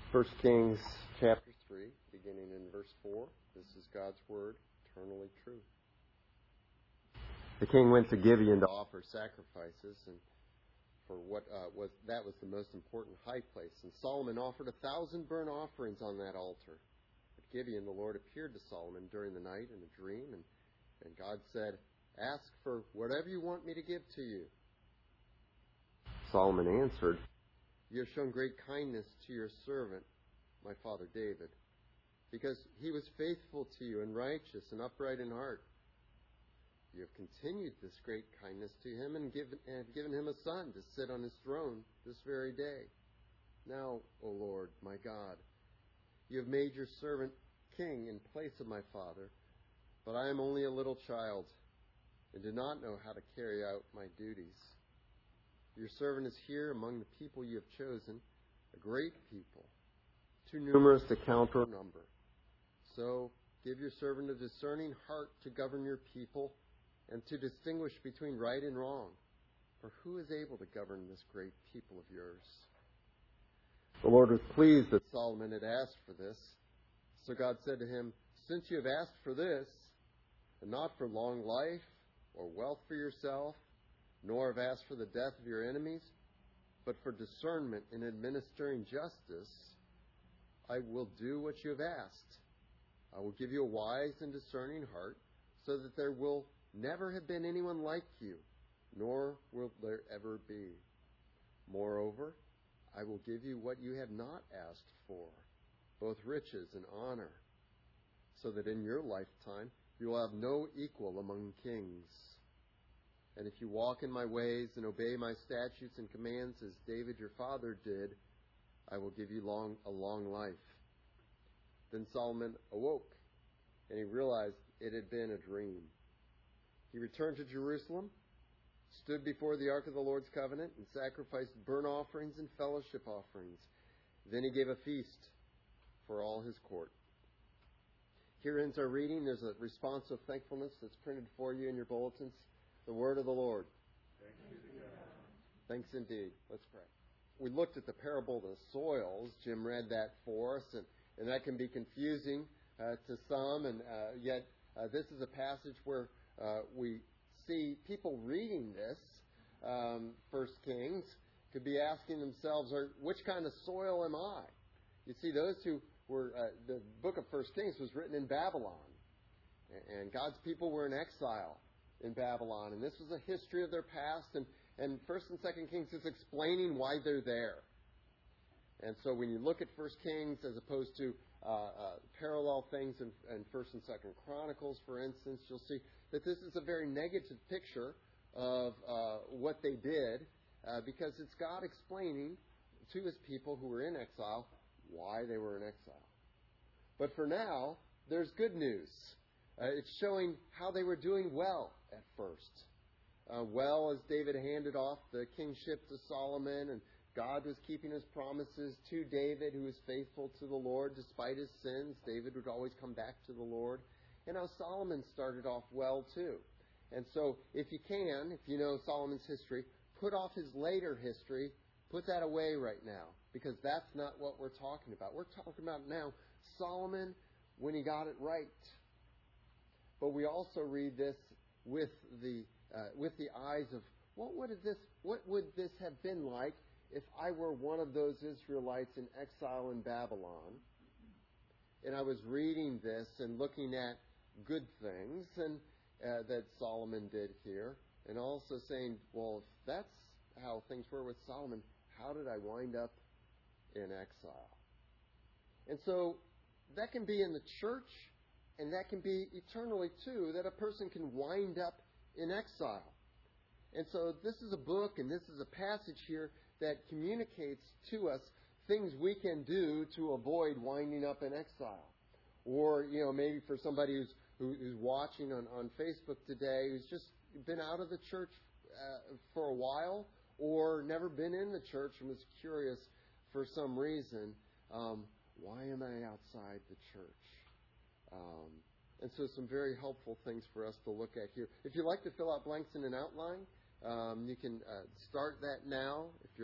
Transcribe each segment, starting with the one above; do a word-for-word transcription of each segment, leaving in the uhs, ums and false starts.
First Kings chapter three, beginning in verse four. This is God's word, eternally true. The king went to Gibeon to offer sacrifices, and for what uh, was that was the most important high place. And Solomon offered a thousand burnt offerings on that altar. At Gibeon, the Lord appeared to Solomon during the night in a dream, and, and God said, "Ask for whatever you want me to give to you." Solomon answered, "You have shown great kindness to your servant, my father David, because he was faithful to you and righteous and upright in heart. You have continued this great kindness to him and given, and have given him a son to sit on his throne this very day. Now, O Lord, my God, you have made your servant king in place of my father, but I am only a little child and do not know how to carry out my duties. Your servant is here among the people you have chosen, a great people, too numerous to count or number. So give your servant a discerning heart to govern your people and to distinguish between right and wrong. For who is able to govern this great people of yours?" The Lord was pleased that Solomon had asked for this. So God said to him, "Since you have asked for this, and not for long life or wealth for yourself, nor have asked for the death of your enemies, but for discernment in administering justice, I will do what you have asked. I will give you a wise and discerning heart, so that there will never have been anyone like you, nor will there ever be. Moreover, I will give you what you have not asked for, both riches and honor, so that in your lifetime you will have no equal among kings. And if you walk in my ways and obey my statutes and commands as David your father did, I will give you long a long life." Then Solomon awoke, and he realized it had been a dream. He returned to Jerusalem, stood before the ark of the Lord's covenant, and sacrificed burnt offerings and fellowship offerings. Then he gave a feast for all his court. Here ends our reading. There's a response of thankfulness that's printed for you in your bulletins. The word of the Lord. Thanks indeed. Let's pray. We looked at the parable of the soils. Jim read that for us, and, and that can be confusing uh, to some, and uh, yet uh, this is a passage where uh, we see people reading this, um, First Kings, could be asking themselves, or which kind of soil am I? You see, those who were, uh, the book of First Kings was written in Babylon, and God's people were in exile in Babylon, and this was a history of their past, and, and First and Second Kings is explaining why they're there. And so when you look at First Kings as opposed to uh, uh, parallel things in, in First and Second Chronicles, for instance, you'll see that this is a very negative picture of uh, what they did, uh, because it's God explaining to his people who were in exile why they were in exile. But for now, there's good news. Uh, it's showing how they were doing well at first. Uh, well, as David handed off the kingship to Solomon, and God was keeping his promises to David, who was faithful to the Lord despite his sins. David would always come back to the Lord. And now Solomon started off well too. And so if you can, if you know Solomon's history, put off his later history, put that away right now, because that's not what we're talking about. We're talking about now Solomon when he got it right. But we also read this with the uh, with the eyes of what would this what would this have been like if I were one of those Israelites in exile in Babylon, and I was reading this and looking at good things and uh, that Solomon did here, and also saying, well, if that's how things were with Solomon, how did I wind up in exile? And so that can be in the church. And that can be eternally, too, that a person can wind up in exile. And so this is a book and this is a passage here that communicates to us things we can do to avoid winding up in exile. Or, you know, maybe for somebody who's who, who's watching on, on Facebook today who's just been out of the church uh, for a while or never been in the church and was curious for some reason, um, why am I outside the church? Um, and so some very helpful things for us to look at here. If you'd like to fill out blanks in an outline, um, you can uh, start that now. If you're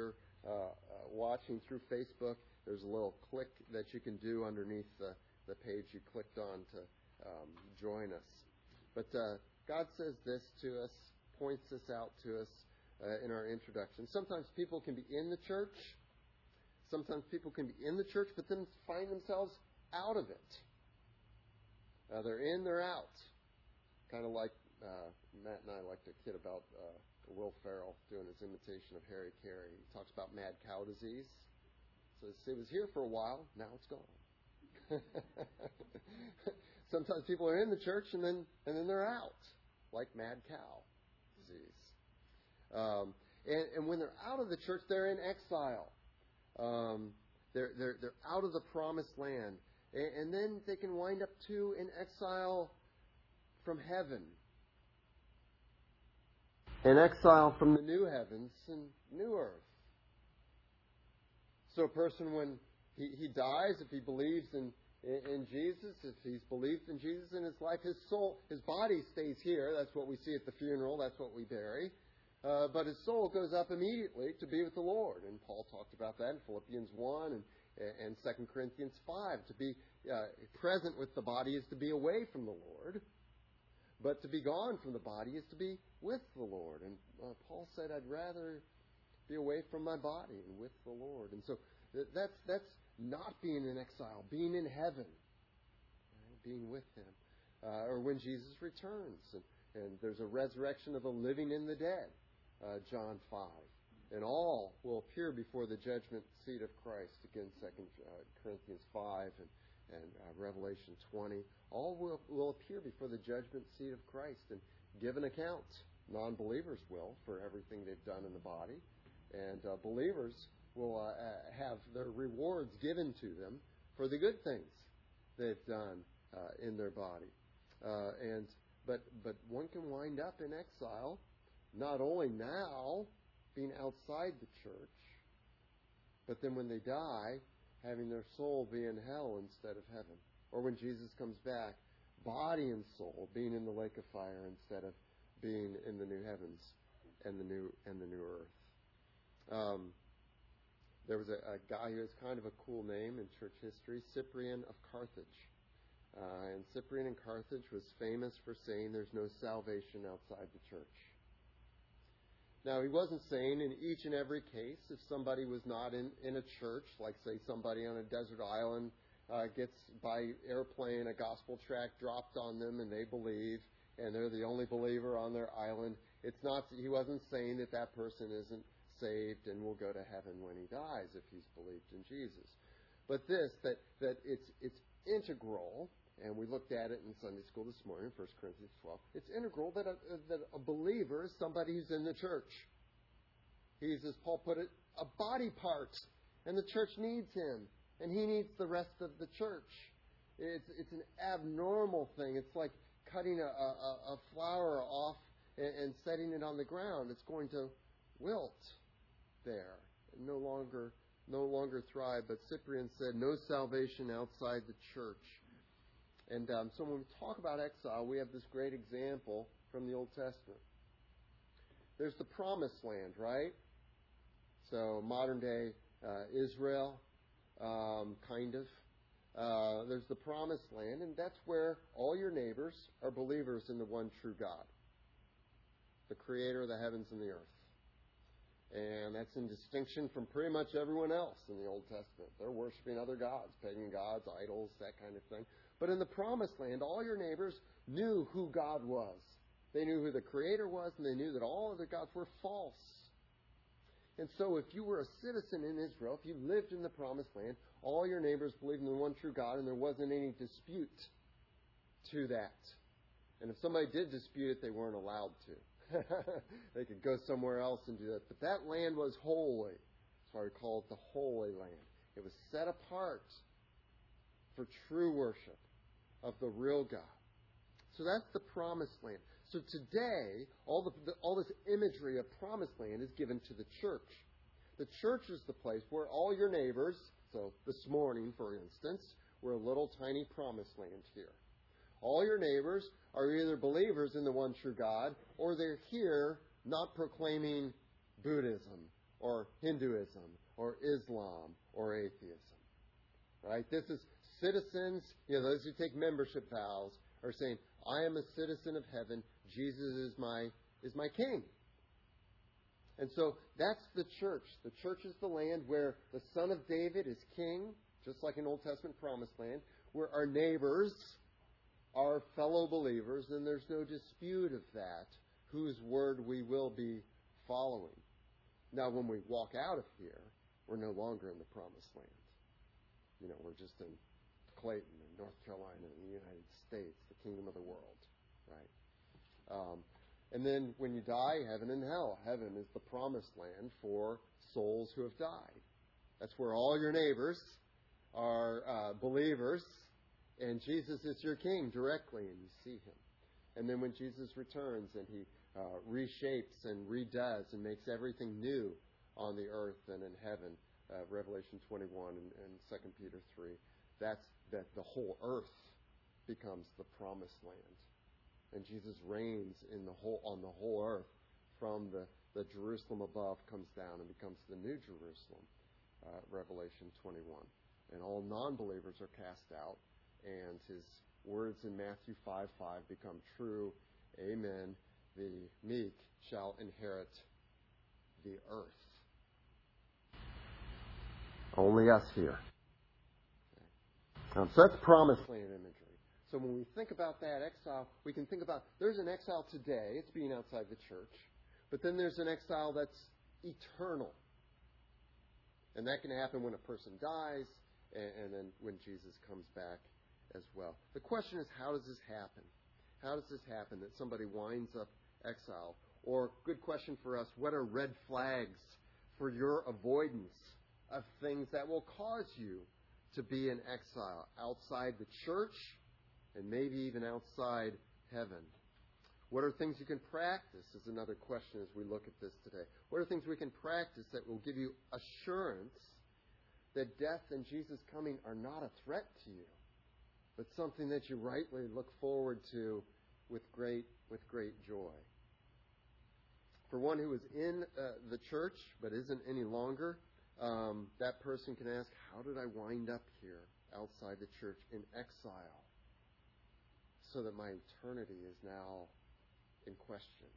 uh, uh, watching through Facebook, there's a little click that you can do underneath the, the page you clicked on to um, join us. But uh, God says this to us, points this out to us uh, in our introduction. Sometimes people can be in the church. Sometimes people can be in the church, but then find themselves out of it. Uh, they're in, they're out. Kind of like uh, Matt and I like to kid about uh, Will Ferrell doing his imitation of Harry Carey. He talks about mad cow disease. So it was here for a while, now it's gone. Sometimes people are in the church and then and then they're out, like mad cow disease. Um, and, and when they're out of the church, they're in exile. Um, they're they're they're out of the promised land, and, and then they can wind up too in exile from heaven, in exile from the new heavens and new earth. So a person, when he, he dies, if he believes in, in in Jesus, if he's believed in Jesus in his life, his soul, his body stays here. That's what we see at the funeral. That's what we bury. Uh, but his soul goes up immediately to be with the Lord. And Paul talked about that in Philippians one and, and Second Corinthians five. To be uh, present with the body is to be away from the Lord. But to be gone from the body is to be with the Lord. And uh, Paul said, I'd rather be away from my body and with the Lord. And so that's that's not being in exile, being in heaven, right? Being with Him. Uh, or when Jesus returns. And, and there's a resurrection of the living and the dead. Uh, John five. And all will appear before the judgment seat of Christ. Again, Second uh, Corinthians five and, and uh, Revelation twenty. All will, will appear before the judgment seat of Christ and give an account. Non-believers will for everything they've done in the body. And uh, believers will uh, have their rewards given to them for the good things they've done uh, in their body. Uh, and but but one can wind up in exile, not only now being outside the church, but then when they die, having their soul be in hell instead of heaven. Or when Jesus comes back, body and soul being in the lake of fire instead of being in the new heavens and the new and the new earth. Um, there was a, a guy who has kind of a cool name in church history, Cyprian of Carthage. Uh, and Cyprian in Carthage was famous for saying there's no salvation outside the church. Now, he wasn't saying in each and every case, if somebody was not in, in a church, like, say, somebody on a desert island uh, gets by airplane a gospel tract dropped on them and they believe, and they're the only believer on their island. It's not. He wasn't saying that that person isn't saved and will go to heaven when he dies if he's believed in Jesus. But this, that, that it's it's integral, and we looked at it in Sunday school this morning, First Corinthians twelve, it's integral that a, that a believer is somebody who's in the church. He's, as Paul put it, a body part, and the church needs him, and he needs the rest of the church. It's it's an abnormal thing. It's like cutting a, a, a flower off and, and setting it on the ground. It's going to wilt there and no longer no longer thrive. But Cyprian said, no salvation outside the church. And um, so when we talk about exile, we have this great example from the Old Testament. There's the promised land, right? So modern day uh, Israel, um, kind of. Uh, there's the promised land, and that's where all your neighbors are believers in the one true God, the creator of the heavens and the earth. And that's in distinction from pretty much everyone else in the Old Testament. They're worshiping other gods, pagan gods, idols, that kind of thing. But in the promised land, all your neighbors knew who God was. They knew who the Creator was, and they knew that all other gods were false. And so if you were a citizen in Israel, if you lived in the promised land, all your neighbors believed in the one true God, and there wasn't any dispute to that. And if somebody did dispute it, they weren't allowed to. They could go somewhere else and do that. But that land was holy. That's why we call it the Holy Land. It was set apart for true worship of the real God. So that's the promised land. So today, all the, the all this imagery of promised land is given to the church. The church is the place where all your neighbors, so this morning, for instance, we're a little tiny promised land here. All your neighbors are either believers in the one true God, or they're here not proclaiming Buddhism or Hinduism or Islam or atheism. Right? This is citizens, you know, those who take membership vows are saying, I am a citizen of heaven. Jesus is my is my king. And so that's the church. The church is the land where the Son of David is king, just like an Old Testament promised land, where our neighbors are fellow believers, and there's no dispute of that, whose word we will be following. Now, when we walk out of here, we're no longer in the promised land. You know, we're just in Clayton in North Carolina in the United States, the kingdom of the world, right? Um, and then when you die, heaven and hell. Heaven is the promised land for souls who have died. That's where all your neighbors are uh, believers, and Jesus is your king directly, and you see him. And then when Jesus returns and he uh, reshapes and redoes and makes everything new on the earth and in heaven, uh, Revelation twenty-one and, and Second Peter three, that's that the whole earth becomes the promised land. And Jesus reigns in the whole on the whole earth from the, the Jerusalem above comes down and becomes the new Jerusalem, uh, Revelation twenty-one. And all non-believers are cast out, and his words in Matthew five five become true. Amen. The meek shall inherit the earth. Only us here. Okay. Um, so that's promised land imagery. So when we think about that exile, we can think about there's an exile today. It's being outside the church. But then there's an exile that's eternal. And that can happen when a person dies and, and then when Jesus comes back as well. The question is, how does this happen? How does this happen that somebody winds up exile? Or, good question for us, what are red flags for your avoidance of things that will cause you to be in exile outside the church and maybe even outside heaven? What are things you can practice is another question as we look at this today. What are things we can practice that will give you assurance that death and Jesus coming are not a threat to you, but something that you rightly look forward to with great with great joy? For one who is in uh, the church but isn't any longer, um, that person can ask, how did I wind up here outside the church in exile so that my eternity is now in question?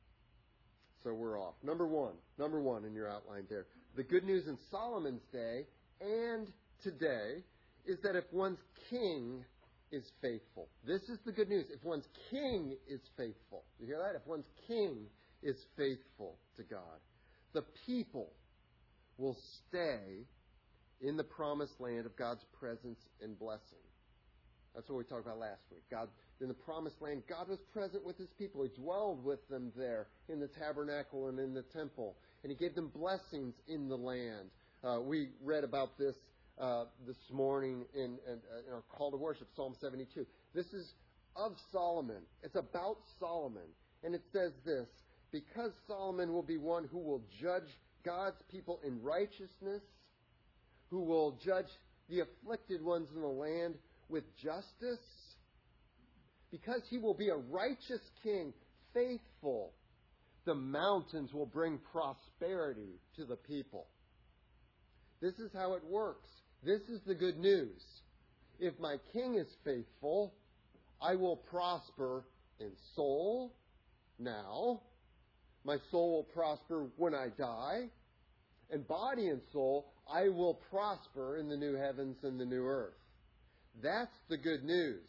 So we're off. Number one, number one in your outline there. The good news in Solomon's day and today is that if one's king is faithful. This is the good news. If one's king is faithful. You hear that? If one's king is faithful to God, the people will stay in the promised land of God's presence and blessing. That's what we talked about last week. God, in the promised land, God was present with his people. He dwelled with them there in the tabernacle and in the temple. And he gave them blessings in the land. Uh, we read about this uh, this morning in, in, in our call to worship, Psalm seventy-two. This is of Solomon. It's about Solomon. And it says this, because Solomon will be one who will judge God's people in righteousness, who will judge the afflicted ones in the land with justice, because he will be a righteous king, faithful, the mountains will bring prosperity to the people. This is how it works. This is the good news. If my king is faithful, I will prosper in soul now. My soul will prosper when I die. And body and soul, I will prosper in the new heavens and the new earth. That's the good news.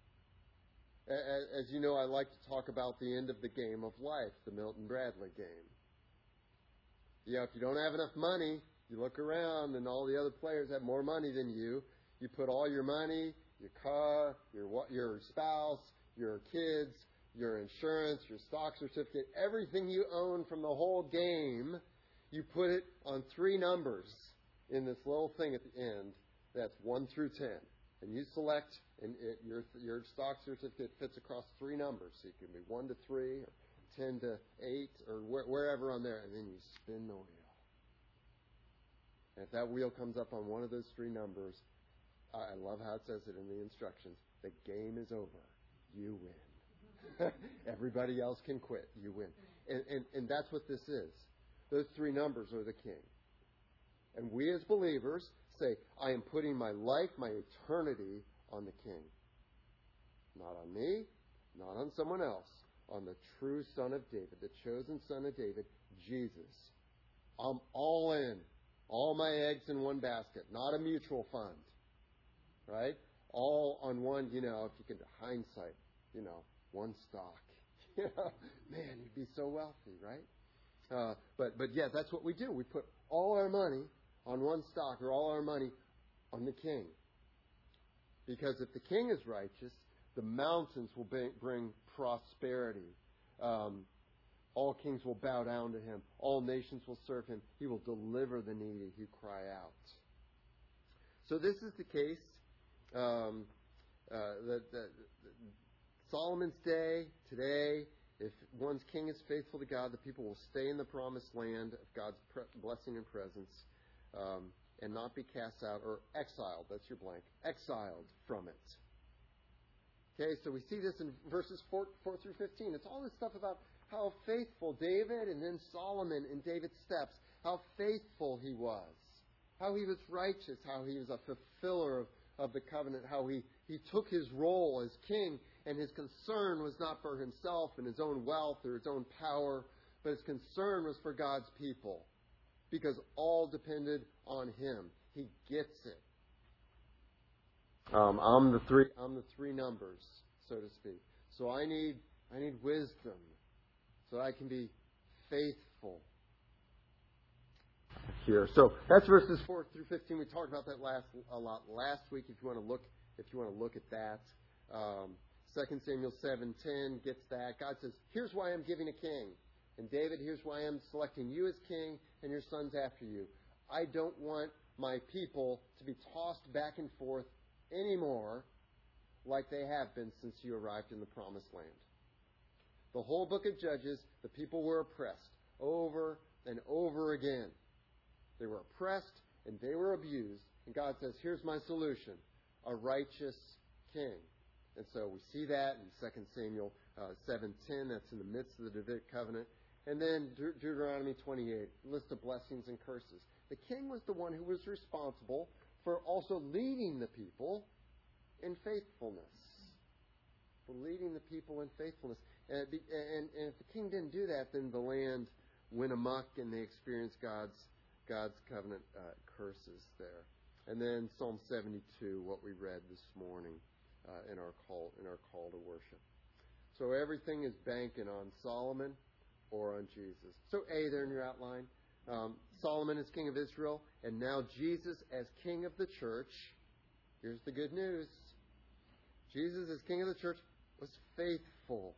As you know, I like to talk about the end of the game of life, the Milton Bradley game. You know, if you don't have enough money, you look around and all the other players have more money than you. You put all your money, your car, your your spouse, your kids, your insurance, your stock certificate, everything you own from the whole game, you put it on three numbers in this little thing at the end that's one through ten. And you select, and it, your your stock certificate fits across three numbers. So it can be one to three, or ten to eight, or wh- wherever on there. And then you spin the wheel. And if that wheel comes up on one of those three numbers, I love how it says it in the instructions, the game is over. You win. Everybody else can quit. You win. And, and, and that's what this is. Those three numbers are the king. And we as believers say, I am putting my life, my eternity on the king. Not on me, not on someone else. On the true Son of David, the chosen Son of David, Jesus. I'm all in. All my eggs in one basket. Not a mutual fund. Right? All on one, you know, if you can, hindsight, you know, one stock. You know, man, you'd be so wealthy, right? Uh, but, but yeah, that's what we do. We put all our money on one stock or all our money on the king. Because if the king is righteous, the mountains will bring prosperity. Um, all kings will bow down to him. All nations will serve him. He will deliver the needy who cry out. So this is the case. Um, uh, that, that, that Solomon's day, today, if one's king is faithful to God, the people will stay in the promised land of God's pre- blessing and presence um, and not be cast out or exiled. That's your blank. Exiled from it. Okay, so we see this in verses four, four through fifteen. It's all this stuff about how faithful David and then Solomon in David's steps, how faithful he was, how he was righteous, how he was a fulfiller of, of the covenant, how he, he took his role as king, and his concern was not for himself and his own wealth or his own power, but his concern was for God's people, because all depended on him. He gets it. Um, I'm the three. I'm the three numbers, so to speak. So I need. I need wisdom, so I can be faithful. Here, so that's verses four through fifteen. We talked about that last a lot last week. If you want to look, if you want to look at that, um, Second Samuel seven ten gets that. God says, "Here's why I'm giving a king." And David, here's why I'm selecting you as king and your sons after you. I don't want my people to be tossed back and forth anymore like they have been since you arrived in the promised land. The whole book of Judges, the people were oppressed over and over again. They were oppressed and they were abused. And God says, here's my solution, a righteous king. And so we see that in Second Samuel uh, seven ten. That's in the midst of the Davidic covenant. And then De- Deuteronomy twenty-eight, list of blessings and curses. The king was the one who was responsible for also leading the people in faithfulness. For leading the people in faithfulness. And, and, and if the king didn't do that, then the land went amok and they experienced God's God's covenant uh, curses there. And then Psalm seventy-two, what we read this morning uh, in our call in our call to worship. So everything is banking on Solomon or on Jesus. So A there in your outline. Um, Solomon is king of Israel, and now Jesus as king of the church. Here's the good news. Jesus as king of the church was faithful.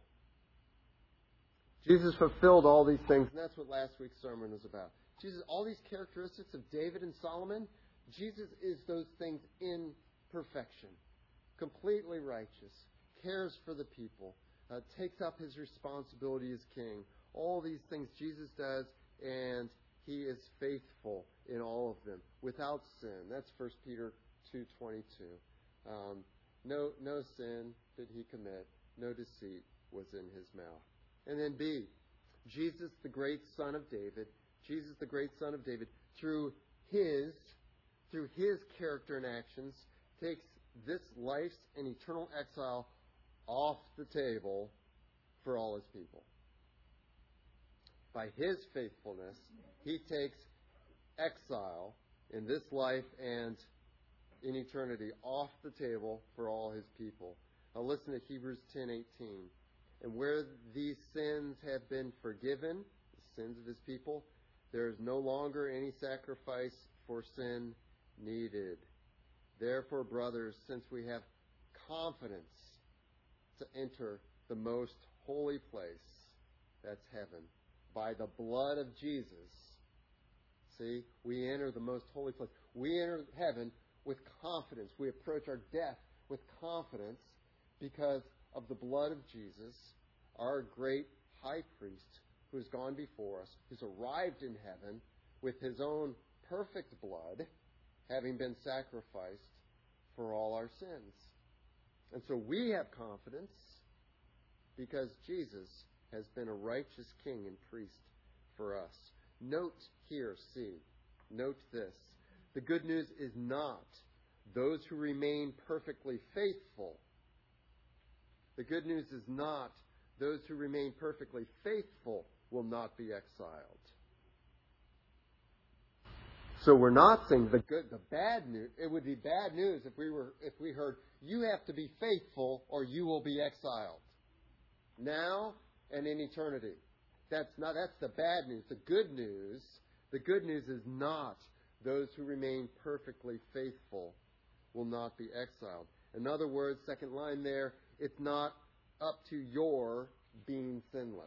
Jesus fulfilled all these things, and that's what last week's sermon was about. Jesus, all these characteristics of David and Solomon, Jesus is those things in perfection. Completely righteous, cares for the people, uh, takes up his responsibility as king. All these things Jesus does, and he is faithful in all of them, without sin. That's First Peter two twenty-two. Um, no, no sin did he commit. No deceit was in his mouth. And then B, Jesus, the great Son of David, Jesus, the great Son of David, through his, through his character and actions, takes this life's and eternal exile off the table for all his people. By his faithfulness, he takes exile in this life and in eternity off the table for all his people. Now listen to Hebrews ten eighteen. And where these sins have been forgiven, the sins of his people, there is no longer any sacrifice for sin needed. Therefore, brothers, since we have confidence to enter the most holy place, that's heaven, by the blood of Jesus, see, we enter the most holy place. We enter heaven with confidence. We approach our death with confidence because of the blood of Jesus, our great high priest who has gone before us, who's arrived in heaven with his own perfect blood, having been sacrificed for all our sins. And so we have confidence because Jesus has been a righteous king and priest for us. Note here, see, note this. The good news is not those who remain perfectly faithful. The good news is not those who remain perfectly faithful will not be exiled. So we're not saying the good, the bad news. It would be bad news if we were, if we heard, you have to be faithful or you will be exiled. Now and in eternity. That's not, that's the bad news. The good news, the good news is not those who remain perfectly faithful will not be exiled. In other words, second line there, it's not up to your being sinless.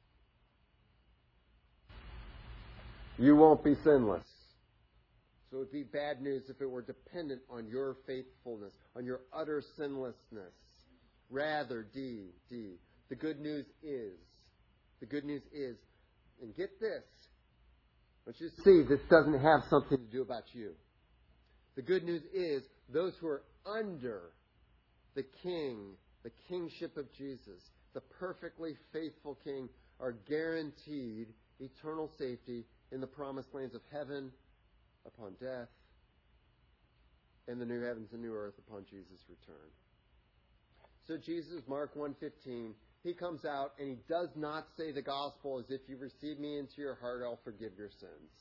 You won't be sinless. So it would be bad news if it were dependent on your faithfulness, on your utter sinlessness. Rather, D, D, the good news is, the good news is, and get this, I want you to see this doesn't have something to do about you. The good news is those who are under the King, the kingship of Jesus, the perfectly faithful King, are guaranteed eternal safety in the promised lands of heaven upon death, and the new heavens and new earth upon Jesus' return. So Jesus, Mark one fifteen, he comes out and he does not say the gospel as if you receive me into your heart, I'll forgive your sins.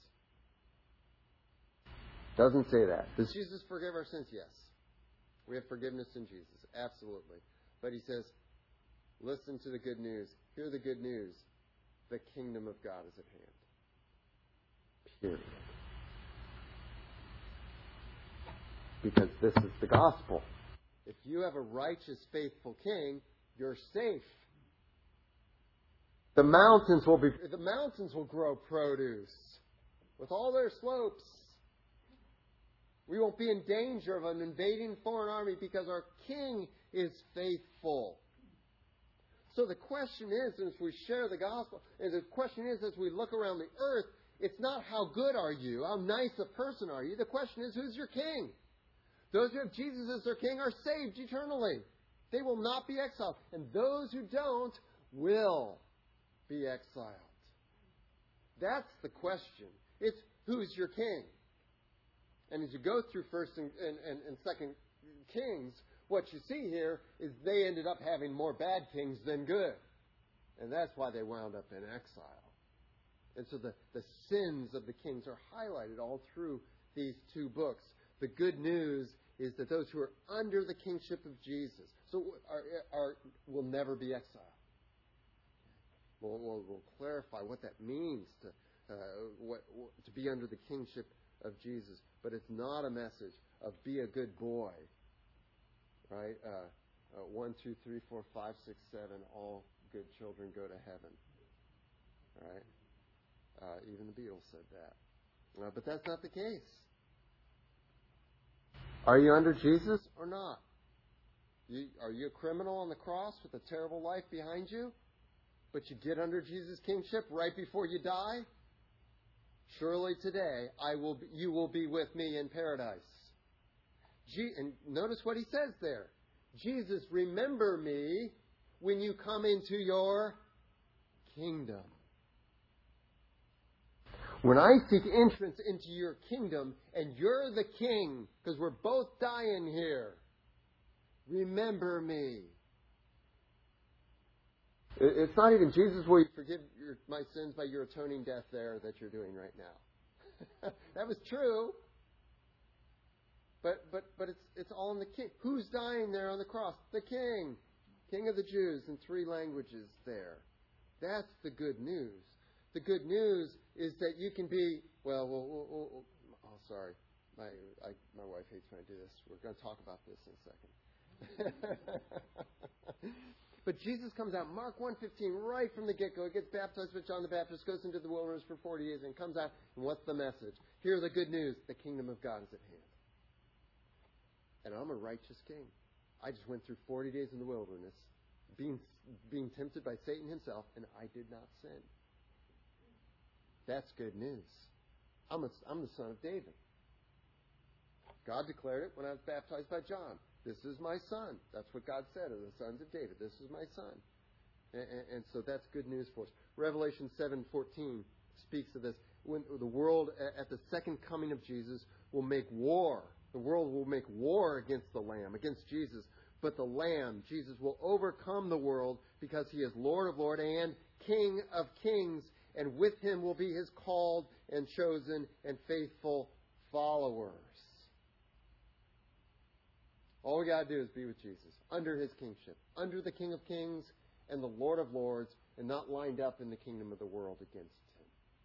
Doesn't say that. Does Jesus forgive our sins? Yes. We have forgiveness in Jesus. Absolutely. But he says, listen to the good news. Hear the good news. The kingdom of God is at hand. Period. Because this is the gospel. If you have a righteous, faithful king, you're safe. The mountains will be the mountains will grow produce with all their slopes. We won't be in danger of an invading foreign army because our king is faithful. So the question is, as we share the gospel, and the question is, as we look around the earth, it's not how good are you, how nice a person are you. The question is, who's your king? Those who have Jesus as their king are saved eternally. They will not be exiled. And those who don't will be exiled. That's the question. It's who's your king? And as you go through First and, and, and, and Second Kings, what you see here is they ended up having more bad kings than good. And that's why they wound up in exile. And so the, the sins of the kings are highlighted all through these two books. The good news is that those who are under the kingship of Jesus so are, are, will never be exiled. We'll, we'll, we'll clarify what that means to, uh, what, to be under the kingship of Jesus. But it's not a message of be a good boy. Right? Uh, uh, one, two, three, four, five, six, seven, all good children go to heaven. Right? Uh, even the Beatles said that. Uh, but that's not the case. Are you under Jesus or not? You, are you a criminal on the cross with a terrible life behind you? But you get under Jesus' kingship right before you die? Surely today I will be, you will be with me in paradise. Je- and notice what he says there. Jesus, remember me when you come into your kingdom. When I seek entrance into your kingdom and you're the king, because we're both dying here, remember me. It's not even Jesus will you forgive your, my sins by your atoning death there that you're doing right now. That was true. But but but it's it's all in the king. Who's dying there on the cross? The king. King of the Jews in three languages there. That's the good news. The good news is that you can be, well, well, well, well oh, sorry. My I, my wife hates when I do this. We're going to talk about this in a second. But Jesus comes out, Mark one fifteen, right from the get-go. He gets baptized with John the Baptist, goes into the wilderness for forty years, and comes out. And what's the message? Hear the good news. The kingdom of God is at hand. And I'm a righteous king. I just went through forty days in the wilderness, being being tempted by Satan himself, and I did not sin. That's good news. I'm, a, I'm the son of David. God declared it when I was baptized by John. This is my son. That's what God said of the sons of David. This is my son. And, and, and so that's good news for us. Revelation seven fourteen speaks of this. when the world at the second coming of Jesus will make war. The world will make war against the Lamb, against Jesus. But the Lamb, Jesus, will overcome the world because he is Lord of Lords and King of Kings. And with him will be his called and chosen and faithful followers. All we got to do is be with Jesus, under his kingship, under the King of Kings and the Lord of Lords, and not lined up in the kingdom of the world against him.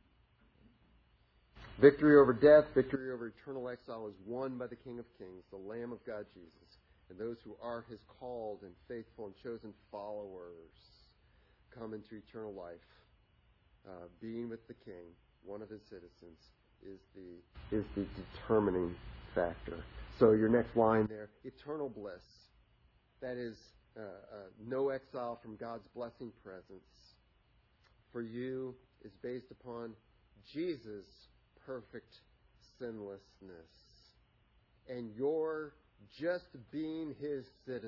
Victory over death, victory over eternal exile is won by the King of Kings, the Lamb of God, Jesus, and those who are his called and faithful and chosen followers come into eternal life. Uh, being with the King, one of his citizens, is the is the determining factor. So your next line there, eternal bliss. That is uh, uh, no exile from God's blessing presence. For you is based upon Jesus' perfect sinlessness. And your just being his citizen.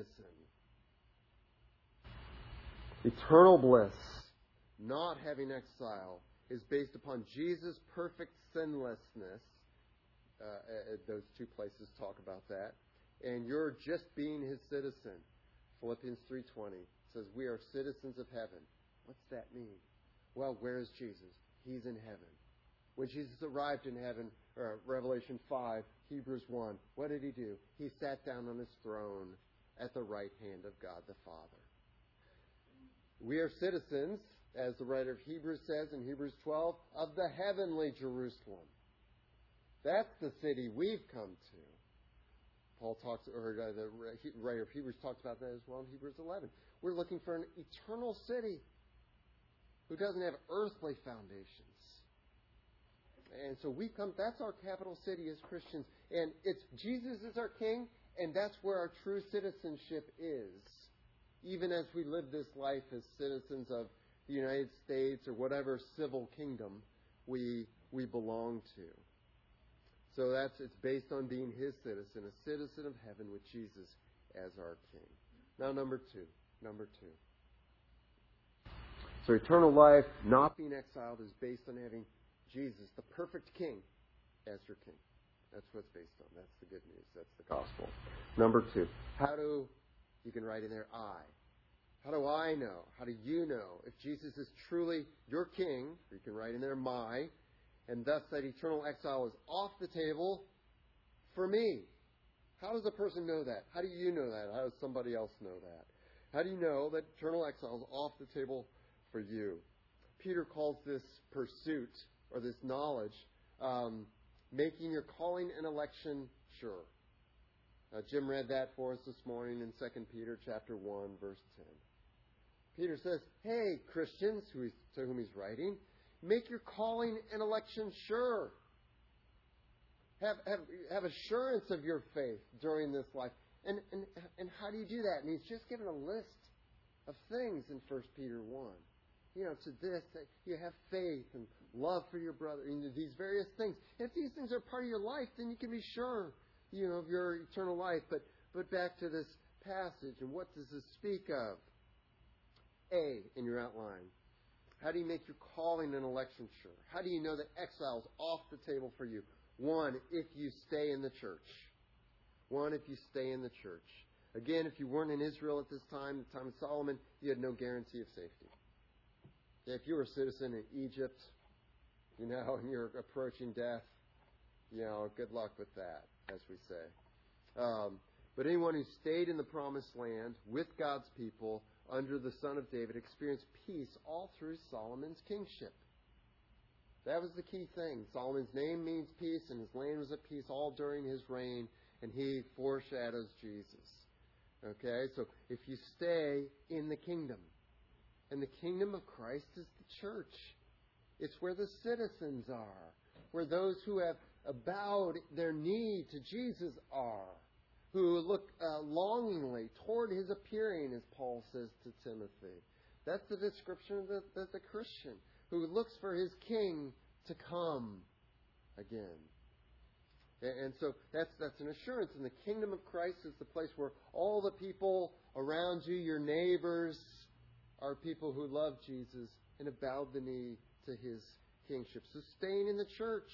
Eternal bliss, not having exile, is based upon Jesus' perfect sinlessness. Uh, those two places talk about that. And you're just being his citizen. Philippians three twenty says we are citizens of heaven. What's that mean? Well, where is Jesus? He's in heaven. When Jesus arrived in heaven, or Revelation five, Hebrews one, what did he do? He sat down on his throne at the right hand of God the Father. We are citizens, as the writer of Hebrews says in Hebrews twelve, of the heavenly Jerusalem. That's the city we've come to. Paul talks, or uh, the writer of Hebrews talks about that as well in Hebrews eleven. We're looking for an eternal city who doesn't have earthly foundations. And so we come, that's our capital city as Christians. And it's Jesus is our King, and that's where our true citizenship is. Even as we live this life as citizens of the United States or whatever civil kingdom we we belong to. So that's it's based on being his citizen, a citizen of heaven with Jesus as our King. Now number two. Number two. So eternal life, not being exiled, is based on having Jesus, the perfect King, as your King. That's what it's based on. That's the good news. That's the gospel. Number two. How do, you can write in there, I. How do I know? How do you know if Jesus is truly your King? Or you can write in there, my. And thus that eternal exile is off the table for me. How does a person know that? How do you know that? How does somebody else know that? How do you know that eternal exile is off the table for you? Peter calls this pursuit, or this knowledge, um, making your calling and election sure. Uh, Jim read that for us this morning in Second Peter chapter one, verse ten. Peter says, hey, Christians, who he's, to whom he's writing, make your calling and election sure. Have, have, have assurance of your faith during this life. And, and, and how do you do that? And he's just given a list of things in First Peter one. You know, to this, that you have faith and love for your brother, and these various things. If these things are part of your life, then you can be sure, you know, of your eternal life. But, but back to this passage, and what does this speak of? A, in your outline. How do you make your calling and election sure? How do you know that exile is off the table for you? One, if you stay in the church. One, if you stay in the church. Again, if you weren't in Israel at this time, the time of Solomon, you had no guarantee of safety. If you were a citizen in Egypt, you know, and you're approaching death, you know, good luck with that, as we say. Um, but anyone who stayed in the promised land with God's people under the Son of David experienced peace all through Solomon's kingship. That was the key thing. Solomon's name means peace, and his land was at peace all during his reign, and he foreshadows Jesus. Okay, so if you stay in the kingdom, and the kingdom of Christ is the church. It's where the citizens are, where those who have bowed their knee to Jesus are, who look uh, longingly toward his appearing, as Paul says to Timothy. That's the description of the, the, the Christian, who looks for his king to come again. And so that's that's an assurance. And the kingdom of Christ is the place where all the people around you, your neighbors, are people who love Jesus and have bowed the knee to his kingship. So staying in the church.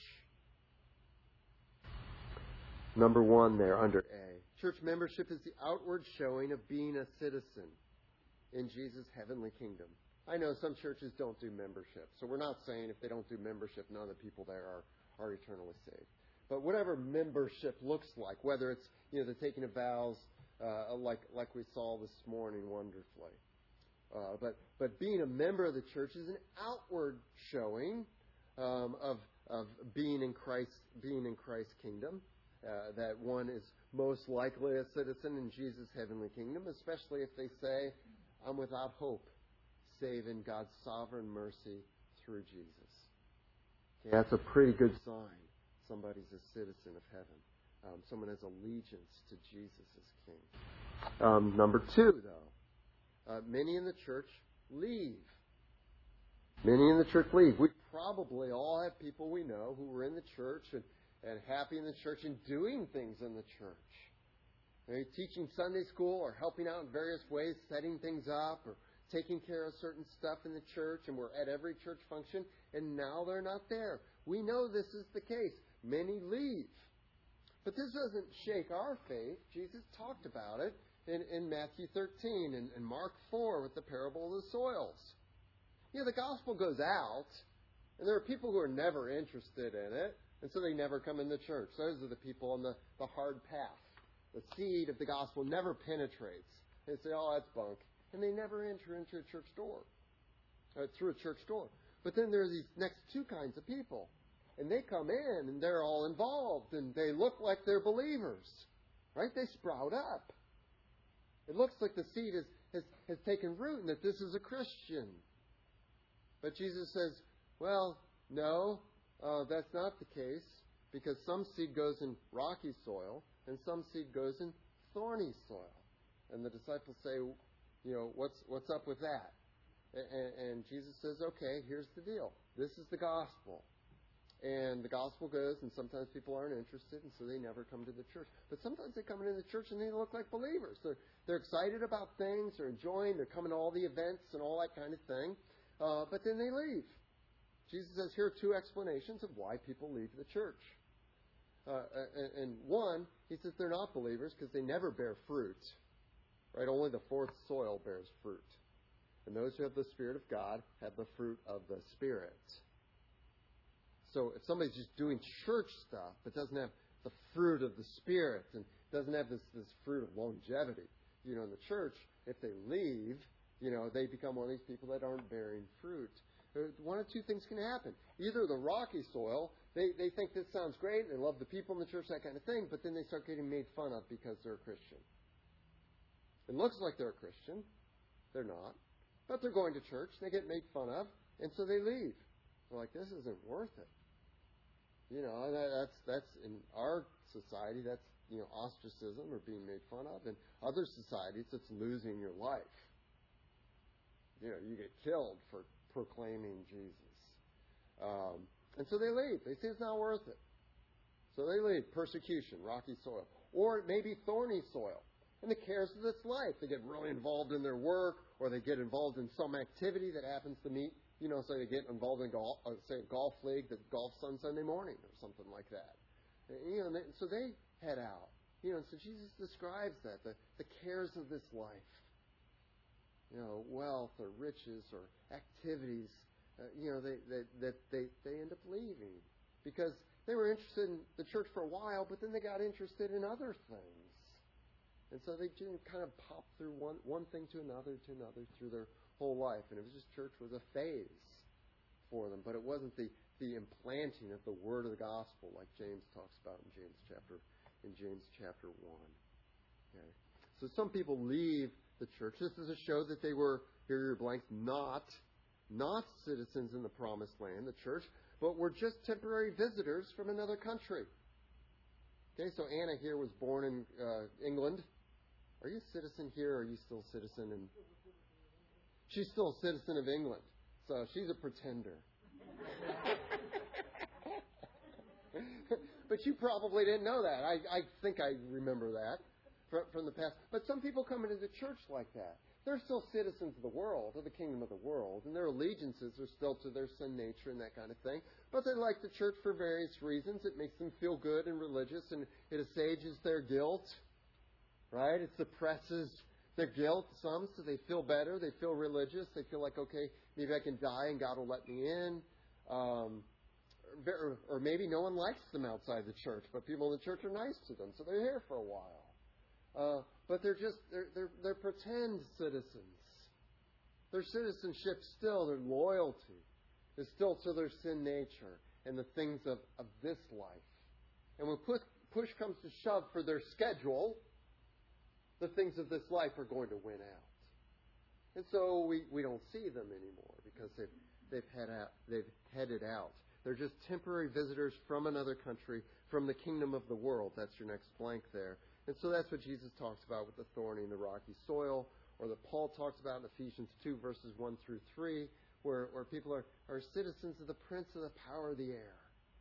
Number one there under A. Church membership is the outward showing of being a citizen in Jesus' heavenly kingdom. I know some churches don't do membership, so we're not saying if they don't do membership, none of the people there are, are eternally saved. But whatever membership looks like, whether it's, you know, the taking of vows, uh, like like we saw this morning wonderfully. Uh, but but being a member of the church is an outward showing um, of of being in Christ, being in Christ's kingdom. Uh, that one is most likely a citizen in Jesus' heavenly kingdom, especially if they say, "I'm without hope, save in God's sovereign mercy through Jesus." Okay, that's a pretty good sign. Somebody's a citizen of heaven. Um, someone has allegiance to Jesus as King. Um, number two, though, uh, many in the church leave. Many in the church leave. We probably all have people we know who were in the church and, and happy in the church and doing things in the church. Maybe teaching Sunday school or helping out in various ways, setting things up or taking care of certain stuff in the church, and we're at every church function, and now they're not there. We know this is the case. Many leave. But this doesn't shake our faith. Jesus talked about it in, in Matthew thirteen and, and Mark four with the parable of the soils. You know, the gospel goes out, and there are people who are never interested in it, and so they never come in the church. Those are the people on the, the hard path. The seed of the gospel never penetrates. They say, "Oh, that's bunk." And they never enter into a church door, uh, through a church door. But then there are these next two kinds of people. And they come in, and they're all involved, and they look like they're believers. Right? They sprout up. It looks like the seed has, has, has taken root and that this is a Christian. But Jesus says, well, no, uh, that's not the case, because some seed goes in rocky soil, and some seed goes in thorny soil. And the disciples say, you know, what's what's up with that? And, and Jesus says, okay, here's the deal. This is the gospel. And the gospel goes, and sometimes people aren't interested, and so they never come to the church. But sometimes they come into the church and they look like believers. They're, they're excited about things, they're enjoying, they're coming to all the events and all that kind of thing. Uh, but then they leave. Jesus says, here are two explanations of why people leave the church. Uh, and, and one, he says they're not believers because they never bear fruit. Right? Only the fourth soil bears fruit. And those who have the Spirit of God have the fruit of the Spirit. So if somebody's just doing church stuff but doesn't have the fruit of the Spirit and doesn't have this, this fruit of longevity, you know, in the church, if they leave, you know, they become one of these people that aren't bearing fruit. One of two things can happen. Either the rocky soil, they, they think this sounds great, they love the people in the church, that kind of thing, but then they start getting made fun of because they're a Christian. It looks like they're a Christian. They're not. But they're going to church, they get made fun of, and so they leave. They're like, this isn't worth it. You know, that, that's that's in our society, that's, you know, ostracism or being made fun of. In other societies, it's losing your life. You know, you get killed for proclaiming Jesus. Um, and so they leave. They say it's not worth it. So they leave. Persecution, rocky soil. Or it may be thorny soil. And the cares of this life. They get really involved in their work, or they get involved in some activity that happens to meet. You know, so they get involved in golf, uh, say a golf league that golfs on Sunday morning or something like that. And, you know, they, so they head out. You know, so Jesus describes that, the, the cares of this life. You know, wealth or riches or activities, uh, you know, they, they, that they, they end up leaving. Because they were interested in the church for a while, but then they got interested in other things. And so they kind of popped through one, one thing to another to another through their whole life. And it was just church was a phase for them. But it wasn't the, the implanting of the word of the gospel like James talks about in James chapter in James chapter one. Okay. So some people leave the church. This is to show that they were, here are your blanks, not, not citizens in the promised land, the church, but were just temporary visitors from another country. Okay, so Anna here was born in uh, England. Are you a citizen here, or are you still a citizen in... She's still a citizen of England, so she's a pretender. But you probably didn't know that. I, I think I remember that from, from the past. But some people come into the church like that. They're still citizens of the world, of the kingdom of the world, and their allegiances are still to their sin nature and that kind of thing. But they like the church for various reasons. It makes them feel good and religious, and it assuages their guilt, right? It suppresses their guilt, some, so they feel better. They feel religious. They feel like, okay, maybe I can die and God will let me in. Um, or, or maybe no one likes them outside the church, but people in the church are nice to them, so they're here for a while. Uh, but they're just, they're, they're, they're pretend citizens. Their citizenship still, their loyalty is still to their sin nature and the things of, of this life. And when push, push comes to shove for their schedule, the things of this life are going to win out. And so we, we don't see them anymore because they've, they've, head out, they've headed out. They're just temporary visitors from another country, from the kingdom of the world. That's your next blank there. And so that's what Jesus talks about with the thorny and the rocky soil, or that Paul talks about in Ephesians two, verses one through three, where, where people are, are citizens of the prince of the power of the air,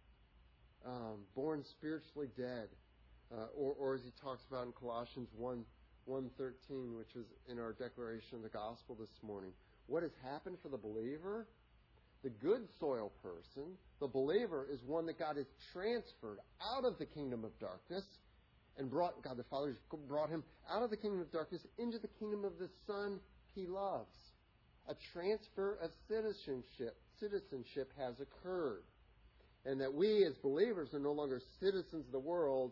um, born spiritually dead. Uh, or, or as he talks about in Colossians one, one thirteen, which is in our declaration of the gospel this morning. What has happened for the believer? The good soil person, the believer, is one that God has transferred out of the kingdom of darkness and brought, God the Father has brought him out of the kingdom of darkness into the kingdom of the Son he loves. A transfer of citizenship, citizenship has occurred. And that we as believers are no longer citizens of the world,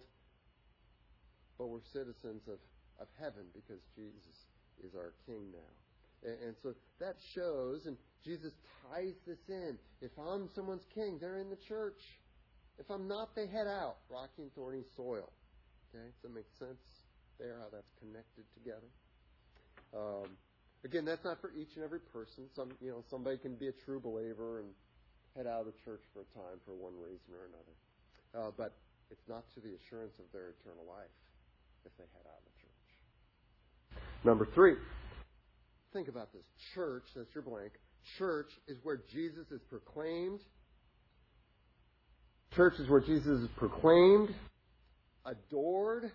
but we're citizens of, of heaven because Jesus is our King now. And so that shows, and Jesus ties this in. If I'm someone's king, they're in the church. If I'm not, they head out. Rocky and thorny soil. Okay, does that make sense there, how that's connected together? Um, again, that's not for each and every person. Some, you know, somebody can be a true believer and head out of the church for a time for one reason or another. Uh, but it's not to the assurance of their eternal life if they head out of the church. Number three. Think about this. Church, that's your blank. Church is where Jesus is proclaimed. Church is where Jesus is proclaimed, adored,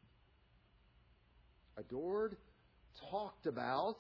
adored, talked about,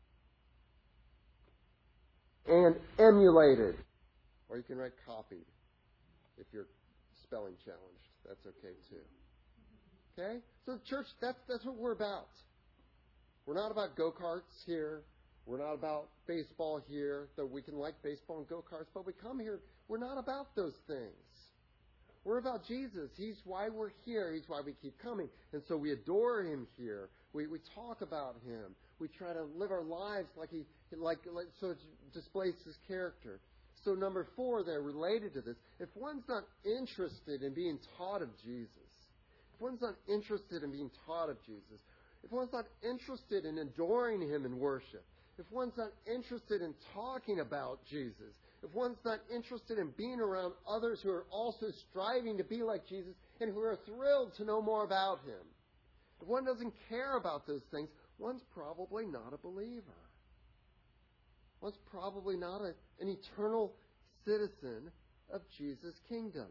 and emulated. Or you can write copied if you're spelling challenged. That's okay too. Okay? So the church, that's, that's what we're about. We're not about go-karts here. We're not about baseball here, though we can like baseball and go-karts, but we come here, we're not about those things. We're about Jesus. He's why we're here. He's why we keep coming. And so we adore Him here. We we talk about Him. We try to live our lives like He, like, like so it displays His character. So number four there, related to this, if one's not interested in being taught of Jesus, if one's not interested in being taught of Jesus, if one's not interested in adoring Him in worship, if one's not interested in talking about Jesus, if one's not interested in being around others who are also striving to be like Jesus and who are thrilled to know more about Him, if one doesn't care about those things, one's probably not a believer. One's probably not a, an eternal citizen of Jesus' kingdom.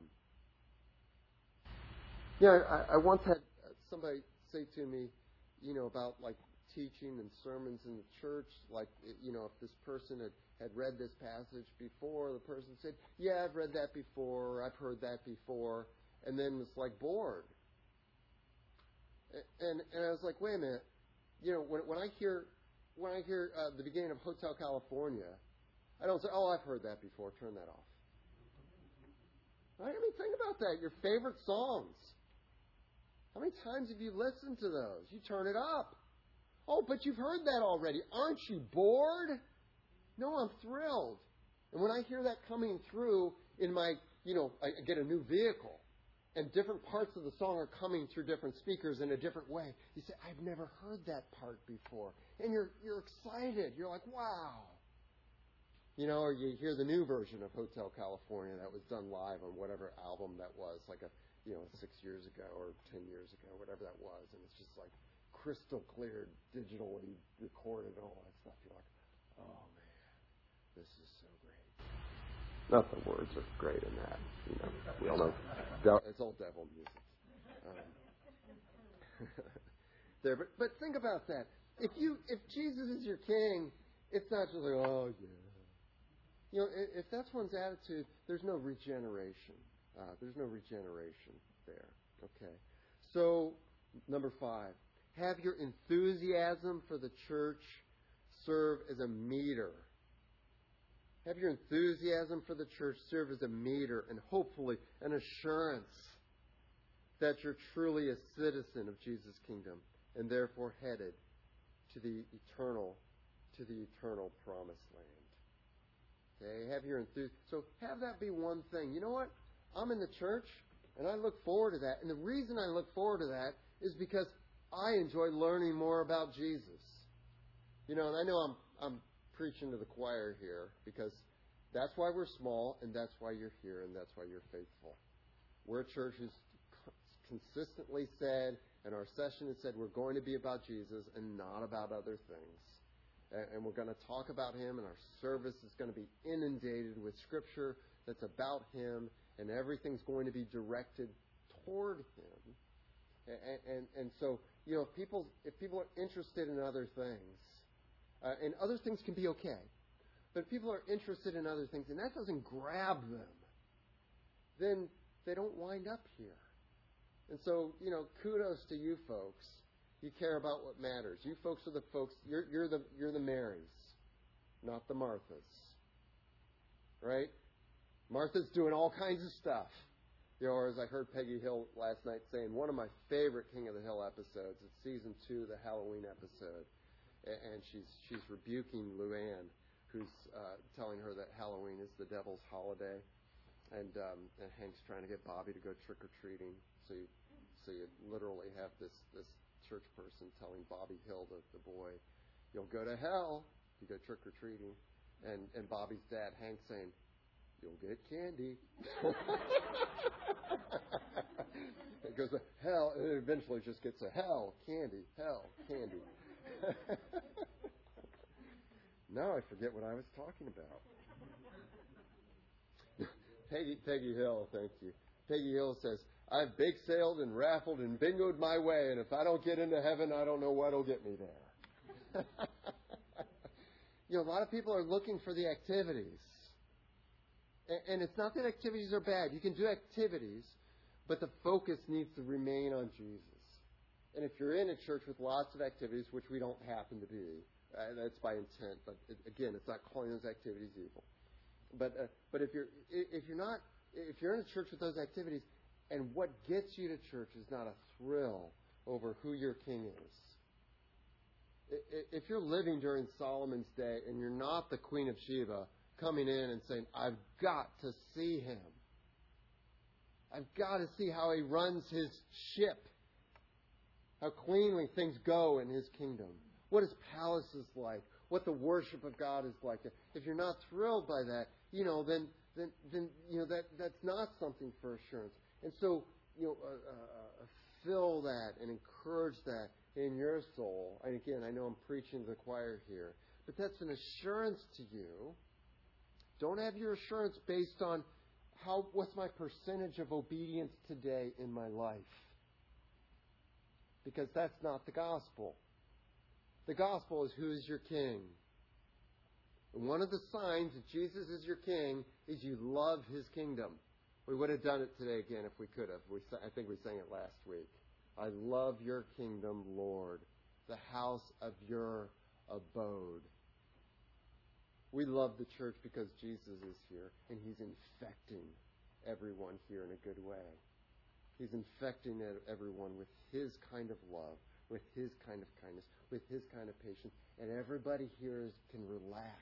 Yeah, I, I once had somebody say to me, you know, about like teaching and sermons in the church, like, you know, if this person had, had read this passage before, the person said, yeah, I've read that before, or I've heard that before, and then was like bored. And and I was like, wait a minute, you know, when when I hear when I hear uh, the beginning of Hotel California, I don't say, oh, I've heard that before, turn that off. Right? I mean, think about that. Your favorite songs. How many times have you listened to those? You turn it up. Oh, but you've heard that already. Aren't you bored? No, I'm thrilled. And when I hear that coming through in my, you know, I get a new vehicle, and different parts of the song are coming through different speakers in a different way, you say, I've never heard that part before. And you're you're excited. You're like, wow. You know, or you hear the new version of Hotel California that was done live on whatever album that was, like a, you know, six years ago or ten years ago, whatever that was. And it's just like crystal clear, digitally recorded, and all that stuff. You're like, oh, man, this is so great. Not the words are great in that. You know, we all know it's all devil music. Um, there. But but think about that. If you if Jesus is your king, it's not just like, oh yeah. You know, if that's one's attitude, there's no regeneration. Uh, there's no regeneration there. Okay. So, number five, have your enthusiasm for the church serve as a meter. Have your enthusiasm for the church serve as a meter and hopefully an assurance that you're truly a citizen of Jesus' kingdom and therefore headed to the eternal, to the eternal promised land. Okay, have your enthusiasm. So have that be one thing. You know what? I'm in the church, and I look forward to that. And the reason I look forward to that is because I enjoy learning more about Jesus. You know, and I know I'm I'm preaching to the choir here because that's why we're small, and that's why you're here, and that's why you're faithful. We're a church who's consistently said, and our session has said, we're going to be about Jesus and not about other things. And we're going to talk about Him, and our service is going to be inundated with Scripture that's about Him, and everything's going to be directed toward Him. And, and, and so, you know, if people, if people are interested in other things, uh, and other things can be okay, but if people are interested in other things, and that doesn't grab them, then they don't wind up here. And so, you know, kudos to you folks. You care about what matters. You folks are the folks, you're, you're the you're the Marys, not the Marthas. Right? Martha's doing all kinds of stuff. You know, or as I heard Peggy Hill last night saying, one of my favorite King of the Hill episodes, it's season two, the Halloween episode. And she's she's rebuking Luann, who's uh, telling her that Halloween is the devil's holiday. And, um, and Hank's trying to get Bobby to go trick-or-treating. So you, so you literally have this, this church person telling Bobby Hill, the, the boy, you'll go to hell if you go trick-or-treating. And, and Bobby's dad, Hank, saying, you'll get candy. It goes to hell, and it eventually just gets to hell, candy, hell, candy. Now I forget what I was talking about. Peggy, Peggy Hill, thank you. Peggy Hill says, I've bake sailed and raffled and bingoed my way, and if I don't get into heaven, I don't know what'll get me there. You know, a lot of people are looking for the activities. And, and it's not that activities are bad. You can do activities, but the focus needs to remain on Jesus. And if you're in a church with lots of activities, which we don't happen to be, uh, that's by intent, but it, again, it's not calling those activities evil. But uh, but if you're if you're not if you're in a church with those activities, and what gets you to church is not a thrill over who your king is. If you're living during Solomon's day and you're not the Queen of Sheba coming in and saying, I've got to see him. I've got to see how he runs his ship. How cleanly things go in his kingdom. What his palace is like. What the worship of God is like. If you're not thrilled by that, you know, then then then you know that that's not something for assurance. And so, you know, uh, uh, fill that and encourage that in your soul. And again, I know I'm preaching to the choir here, but that's an assurance to you. Don't have your assurance based on how what's my percentage of obedience today in my life, because that's not the gospel. The gospel is who is your king. And one of the signs that Jesus is your king is you love his kingdom. We would have done it today again if we could have. We, I think we sang it last week. I love your kingdom, Lord, the house of your abode. We love the church because Jesus is here, and he's infecting everyone here in a good way. He's infecting everyone with his kind of love, with his kind of kindness, with his kind of patience. And everybody here is, can relax.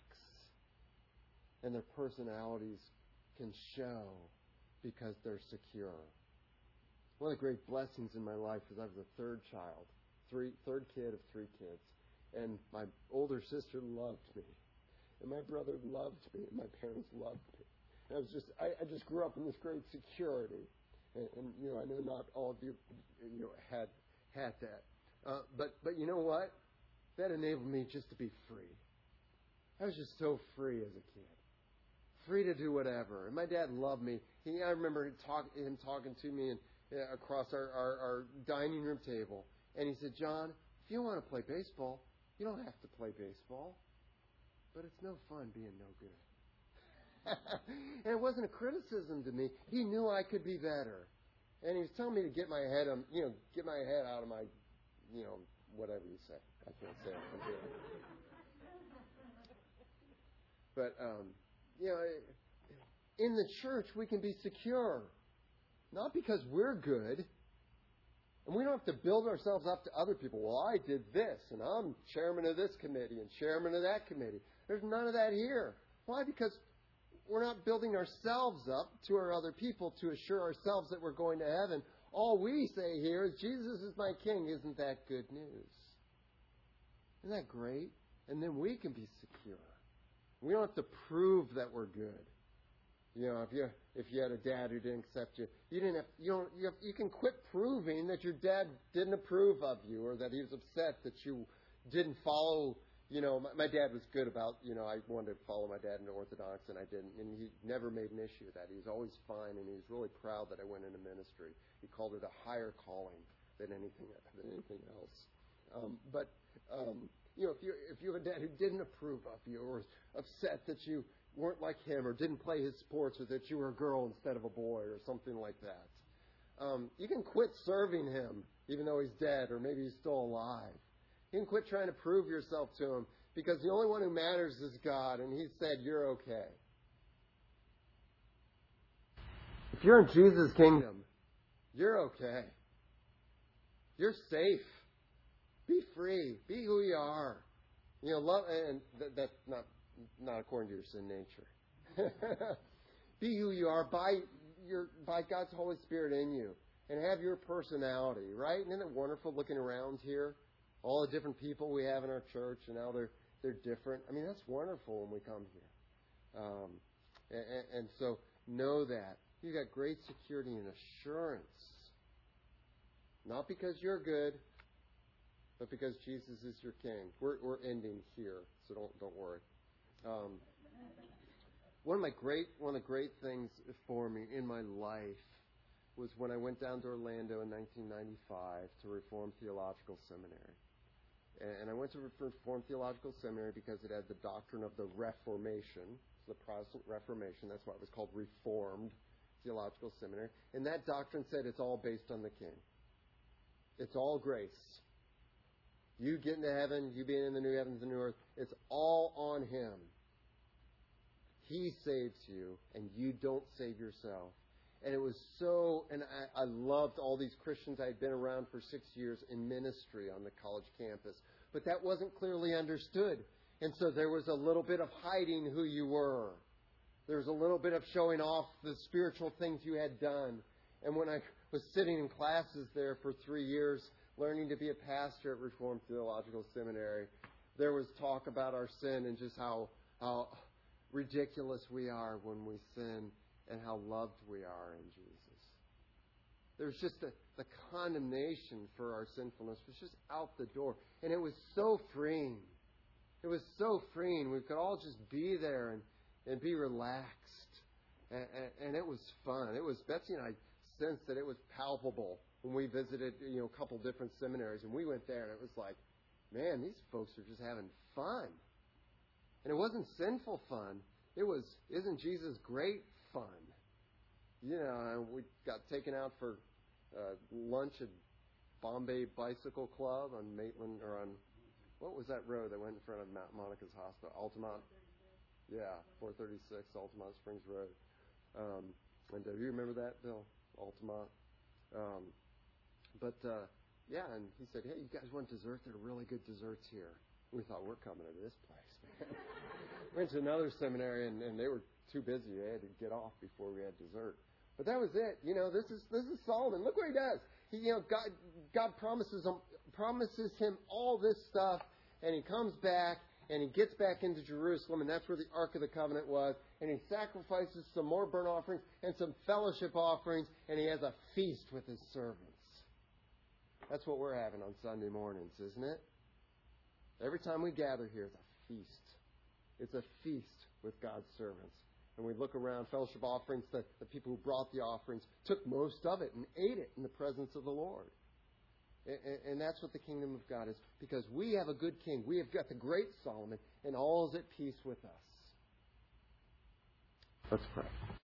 And their personalities can show because they're secure. One of the great blessings in my life is I was the third child, three, third kid of three kids. And my older sister loved me. And my brother loved me. And my parents loved me. And I was just, I, I just grew up in this great security. And, and, you know, I know not all of you, you know, had had that. Uh, but, but you know what? That enabled me just to be free. I was just so free as a kid. Free to do whatever. And my dad loved me. He, I remember talk, him talking to me and, uh, across our, our, our dining room table. And he said, John, If you want to play baseball, you don't have to play baseball. But it's no fun being no good. And it wasn't a criticism to me. He knew I could be better. And he was telling me to get my head, um, you know, get my head out of my, you know, whatever you say. I can't say it from here. But, um, you know, in the church we can be secure. Not because we're good. And we don't have to build ourselves up to other people. Well, I did this, and I'm chairman of this committee and chairman of that committee. There's none of that here. Why? Because we're not building ourselves up to our other people to assure ourselves that we're going to heaven. All we say here is, Jesus is my King. Isn't that good news? Isn't that great? And then we can be secure. We don't have to prove that we're good. You know, if you if you had a dad who didn't accept you, you didn't have you don't you, have, you can quit proving that your dad didn't approve of you or that he was upset that you didn't follow. You know, my, my dad was good about, you know, I wanted to follow my dad into Orthodox and I didn't, and he never made an issue of that. He was always fine, and he was really proud that I went into ministry. He called it a higher calling than anything than anything else. Um, but um, you know, if you if you have a dad who didn't approve of you or was upset that you weren't like him or didn't play his sports or that you were a girl instead of a boy or something like that, um, you can quit serving him even though he's dead or maybe he's still alive. You can quit trying to prove yourself to him because the only one who matters is God, and he said you're okay. If you're in Jesus' kingdom, you're okay. You're safe. Be free. Be who you are. You know, love, and that, that's not not according to your sin nature. Be who you are by your by God's Holy Spirit in you, and have your personality. Right? Isn't it wonderful looking around here? All the different people we have in our church and how they're they're different. I mean, that's wonderful when we come here. Um, and, and so know that you've got great security and assurance, not because you're good, but because Jesus is your King. We're we're ending here, so don't don't worry. Um, one of my great one of the great things for me in my life was when I went down to Orlando in nineteen ninety-five to Reformed Theological Seminary. And I went to Reformed Theological Seminary because it had the doctrine of the Reformation, the Protestant Reformation. That's why it was called Reformed Theological Seminary. And that doctrine said it's all based on the King. It's all grace. You getting to heaven, you being in the new heavens and new earth, it's all on Him. He saves you, and you don't save yourself. And it was so, and I, I loved all these Christians. I had been around for six years in ministry on the college campus. But that wasn't clearly understood. And so there was a little bit of hiding who you were. There was a little bit of showing off the spiritual things you had done. And when I was sitting in classes there for three years, learning to be a pastor at Reformed Theological Seminary, there was talk about our sin and just how, how ridiculous we are when we sin, and how loved we are in Jesus. There's just a, the condemnation for our sinfulness was just out the door. And it was so freeing. It was so freeing. We could all just be there and, and be relaxed. And, and, and it was fun. It was, Betsy and I sensed that it was palpable when we visited, you know, a couple different seminaries. And we went there and it was like, man, these folks are just having fun. And it wasn't sinful fun. It was, isn't Jesus great fun? You know, we got taken out for uh, lunch at Bombay Bicycle Club on Maitland, or on, what was that road that went in front of Mount Monica's hospital? Altamont? Yeah, four thirty-six Altamont Springs Road. Um, and do you remember that, Bill? Altamont. Um, but, uh, yeah, and he said, hey, you guys want dessert? There are really good desserts here. We thought, we're coming to this place, man. Went to another seminary, and, and they were too busy. They had to get off before we had dessert. But that was it. You know, this is this is Solomon. Look what he does. He, you know, God God promises him promises him all this stuff, and he comes back and he gets back into Jerusalem, and that's where the Ark of the Covenant was. And he sacrifices some more burnt offerings and some fellowship offerings, and he has a feast with his servants. That's what we're having on Sunday mornings, isn't it? Every time we gather here, it's a feast. It's a feast with God's servants. And we look around, fellowship offerings, the, the people who brought the offerings took most of it and ate it in the presence of the Lord. And, and that's what the kingdom of God is. Because we have a good king. We have got the great Solomon, and all is at peace with us. Let's pray.